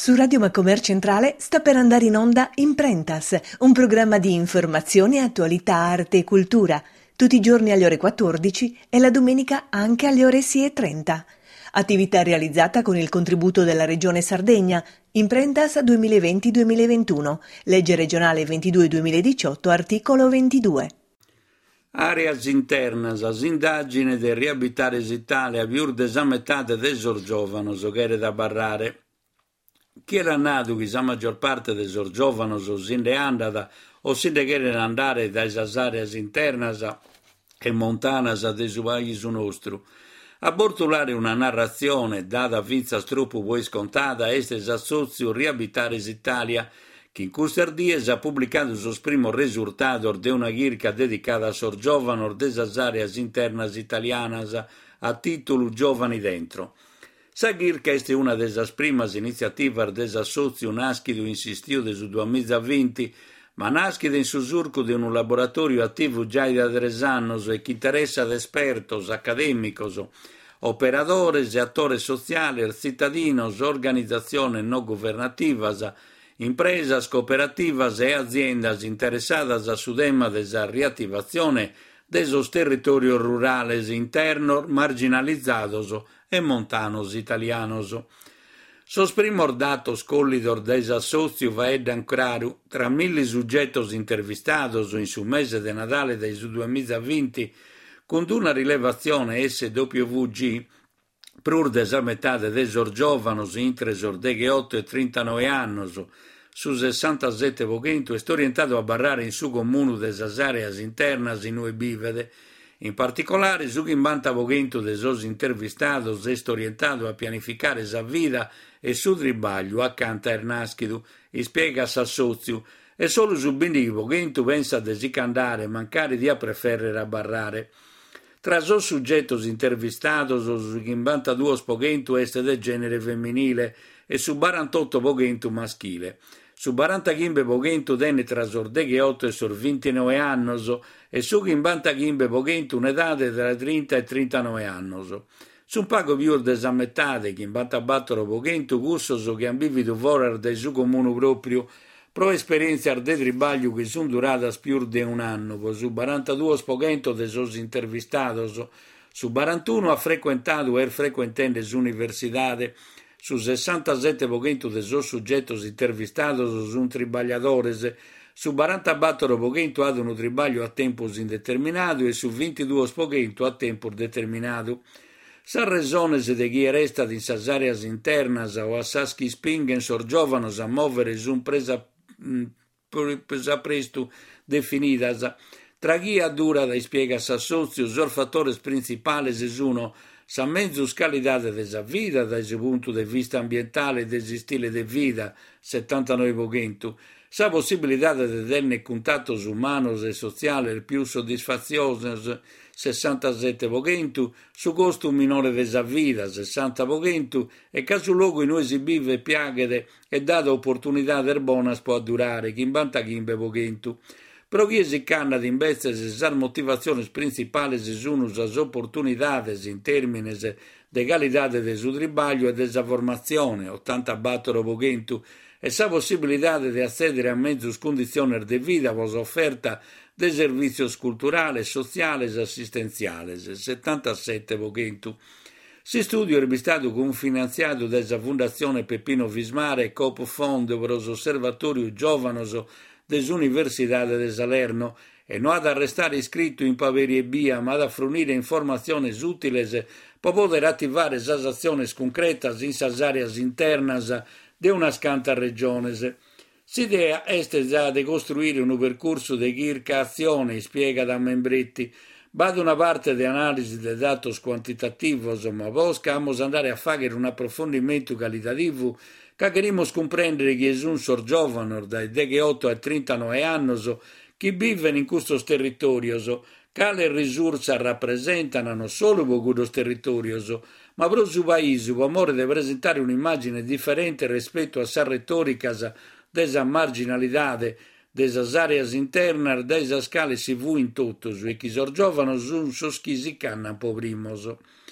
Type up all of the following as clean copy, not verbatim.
Su Radio Macomer Centrale sta per andare in onda Imprentas, un programma di informazione, attualità, arte e cultura, tutti i giorni alle ore 14 e la domenica anche alle ore 6:30. Attività realizzata con il contributo della Regione Sardegna, Imprentas 2020-2021, legge regionale 22-2018, articolo 22. Areas internas, as indagine de riabitare Italia, viur desamettate desor giovanos, oghere da barrare. Chi era nato che la maggior parte desor giovanos o sin de andada, o sin de ghere andare da esas areas internas e montanas de su país nostru. A bortulare una narrazione data vinza troppo voi scontata, este assozio riabitare Italia, che in questi dies ha pubblicato il suo primo risultato di una ghirca dedicata a sor giovani desas areas internas italianas a titolo Giovani Dentro. Sa ghirca è una delle prime iniziative dell'assozio nascido insistito su 2020, ma nascido in susurco di un laboratorio attivo già da 3 anni e che interessa ad espertos, accademicos, operadores e attori sociali, cittadinos, organizzazioni non governativas, impresas, cooperativas e aziendas interessadas a su tema della riattivazione desos territorios rurales internos marginalizados e montanos italianos. Sos primos datos collidor des associos vaeddan claru tra 1000 soggetos intervistados in su mese de Natale del 2020 con una rilevazione SWG prur desametate desor giovanos intresor 18 e 39 annos su 67 vogentu est orientato a barrare in su comunu desas areas internas in ue bivede. In particolare, su chimbanta vogentu desos intervistados est orientato a pianificare sa vida e su tribaglio accanto a Ernaschidu, spiega s'assozio, e solo su bindi vogentu pensa a desicandare, mancare di a preferere a barrare. Tra sos soggetos intervistados, su 52 vogentu est de genere femminile e su 48 vogentu maschile. Su 45 vogentu denne tra sor 18 e sor 29 annos e su 55 vogentu un'etade tra 30 e 39 annos. Su pago più desammettate, 54 vogentu gussos che han vivido fuori del su comune proprio pro esperienza de tribaglio che sono duradas più di un anno, su 42 vogentu de sos intervistados, su 41 ha frequentato e frequentende universidade, su 67 vogentu de sos soggetos intervistados sun tribagliadores, su 44 vogentu ad un tribaglio a tempo indeterminato e su 22 vogentu a tempo determinato. Sa razones de chi restat in sas areas internas o a sas chi spingen sor giovanos a muovere sun presa presto definidas. Tra chi a dura da spiega s'assozio, sor fattores principales sono sa menzus calidade de sa vida da ese punto de vista ambientale e desi stile de vida 79 vogentu, sa possibilidade de tenne contattos humanos e sociales più soddisfaziosos 67 vogentu, su costo minore de sa vida 60 vogentu e ca su logo in noi si vive piaghede e data opportunità der bonas può durare 55 vogentu. Però chi si canna di invece sas motivaciones principales sono as opportunidades in termines de qualidade de su tribaglio e de sa formazione, 84 vogentu, e sa possibilidade de accedere a mezzus condiciones de vida vos offerta de servicios culturales, sociales e assistenziales, 77 vogentu. Si studio è stato confinanziato dalla Fondazione Peppino Vismare e Coop Fondo per l'Osservatorio Giovanos des Universidades de Salerno e non ad restare iscritto in Paverie ma ad fornire informazioni utili per poter attivare sas azioni concrete in sas areas internas de una scanta regiones. S'idea est già di costruire un percorso di circa azione, spiega da Membretti. Vado una parte di analisi dei datos quantitativos, ma vos vamos andare a fare un approfondimento qualitativo che queremos comprendere che sono sor giovani dai 18 ai 39 anni che vivono in questi territori, quale risorsa rappresentano non solo per questi territori, ma per il paese, per amore di presentare un'immagine differente rispetto a sa retorica della marginalità, delle aree interne, delle scale si vu in tutto, e chi sor giovani sono chi si canna po' primos.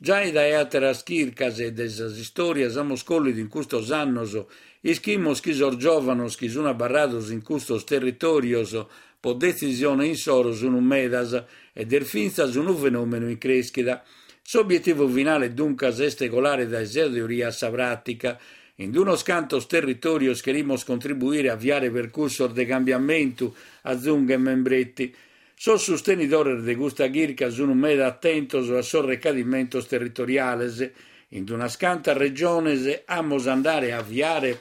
Già da eateras chircas e desas istorias amos collid in custos annos, ischimos chi sorgiovanos chi suna barrados in custos territorios po decisione in soros un medas e der finzas un fenomeno in creschida. S'obiettivo finale duncas est colare da teoria savratica, in unos cantos territorios querimos contribuire a avviare percursor de cambiamento a zunga e membretti. Sos sostenidores de gusta chircas un meda attentos a sos recadimentos territoriales, in unas cantas regiones amos andare a avviare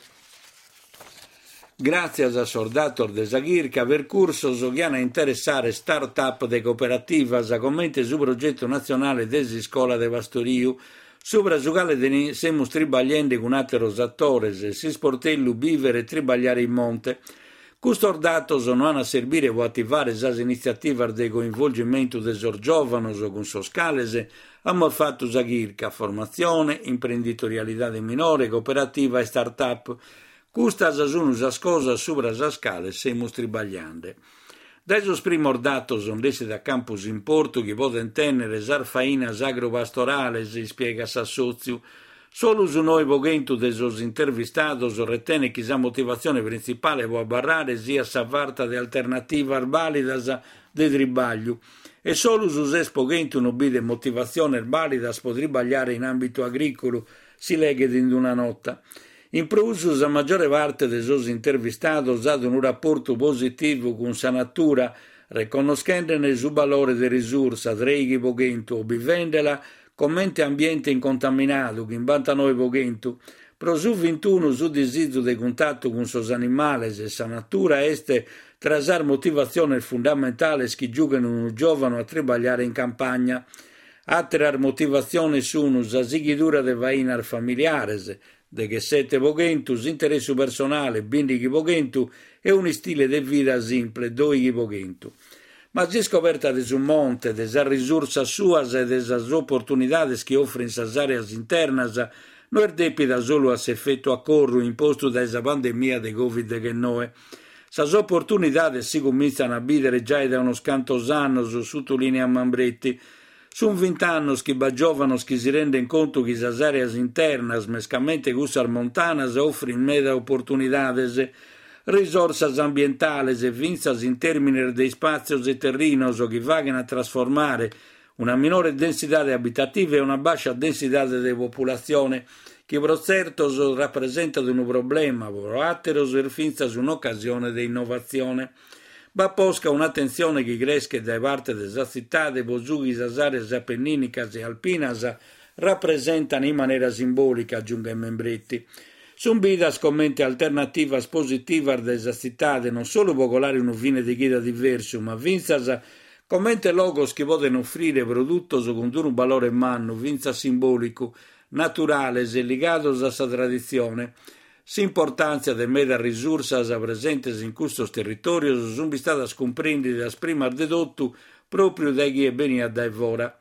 gracias a sordator de sa chirca percursos che hanno a interessare start-up de cooperativas a commente su progetto nazionale desi scola de pastoriu, sopra su quale semus tribagliende con atteros attores, si sportellu vivere e tribagliare in monte. Custos datos non hanno a servire o attivare sas iniziativas de coinvolgimento de sos giovanos con sos cales, amo fatto sa chirca, formazione, imprenditorialidade minore, cooperativa e start-up. Custas sono sas cosas sopra sas cales semus tribagliande. Dai sos primos datos ondesse da campus in porto che poden tenere sarfainas agropastorales, spiega s'assoziu, solo su noi poghento de sos intervistados retene che sa motivazione principale può barrare sia sa varta de alternativas validas de tribagliu e solo su ses poghento non bide motivazione validas po tribagliare in ambito agricolo si leghe in una notta. In plus, la maggiore parte de sos intervistados ha un rapporto positivo con sa natura, riconoscendone su valore de risorsa, reighi poghento, vivendela commente ambiente incontaminato, che invanta noi poghento, pro su 21 su desiderio de contatto con sos animales e sa natura este trasar motivazione fondamentale che giugano un giovane a tribagliare in campagna. Altre motivazioni sono sa sighidura de vainar familiares, de che sette poghentus, interessu personale, bindighi poghentu e un stile de vita simple, doighi poghentu. Ma si scoperta de su monte, de sa risorsa suas e de sas opportunidades che offre in sas areas internas, non è depida solo a s'effetto accorru imposto da esa pandemia de Covid-19. Sas opportunidades si cominciano a bidere già da unos cantos annos, sottolinea Mambretti. Sun 20 annos che baggiovanos che si rende conto che sas areas internas, mescamente gussar montanas, offrin meda opportunidades, risorsas ambientales e vinzas in termini dei spazios e terrinos che vagano a trasformare una minore densità abitativa e una bassa densità di popolazione, che per certo rappresenta un problema, per atteros e vinzas un'occasione di innovazione. Va posca un'attenzione che cresce da parte della città, de bosughi, sas areas appenninicas e alpinas rappresentano in maniera simbolica, aggiunge Membretti. Sun bidas commenti alternativas positivas della città, non solo popolare un fine di guida diverso, ma vinzas commente logos che possono offrire prodotti con un valore manno, vinza simbolico, naturale e legato a sa tradizione. S'importanza de meda risorsas presentes in custos territorios sono state comprendidas prima dedotto proprio da chi venia da evora.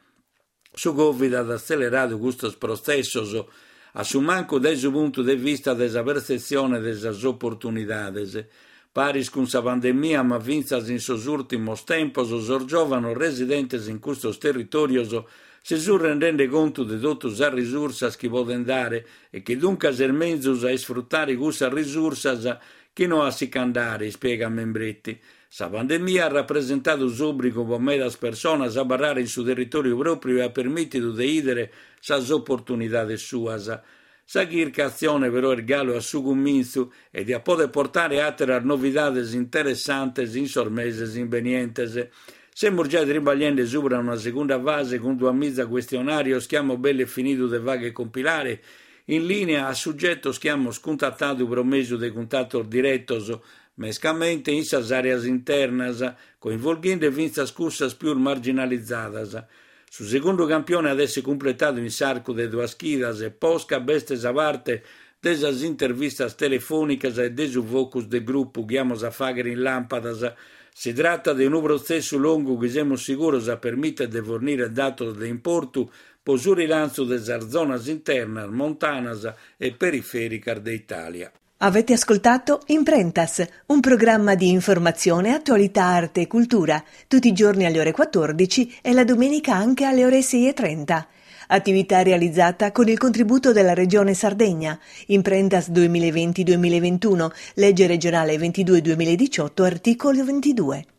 Su Covid ha accelerato custos processos a su manco da su punto de vista desa percezione desas opportunidades. Paris con sa pandemia, ma vinzas in sos ultimos tempos, sos giovano residentes in custos territorios se su rende conto de totus a risorsas che poden dare e che dunque ser menzus a sfruttare cussa risorsas che non a si candare, spiega Membretti. Sa pandemia ha rappresentato s'obbligo per medas personas a barrare in su territorio proprio e ha permesso di idere sas opportunidades suas. Sa chircazione però è galo a su cominzu e di a poter portare altre novidades interessantes in sormeses invenientes. Siamo già tribagliando sopra una seconda fase con due mezza questionario schiamo bello e finito de vaghe compilare in linea a soggetto schiamo scontattato promesso de contatto diretto mescamente in sas areas internas coinvolgendo vinzas cursas più marginalizzadas. Su secondo campione adesso completato in sarco de due schidas e posca bestes a parte desas intervistas telefonicas e desu focus de gruppo chiamos a fagere in lampadas. Si tratta di un processo lungo che siamo sicuri permette di fornire dati di importo per il rilancio delle zone interne, montanas e periferiche d'Italia. Avete ascoltato Imprentas, un programma di informazione, attualità, arte e cultura, tutti i giorni alle ore 14 e la domenica anche alle ore 6:30. attività realizzata con il contributo della Regione Sardegna, Imprentas 2020-2021, legge regionale 22-2018, articolo 22.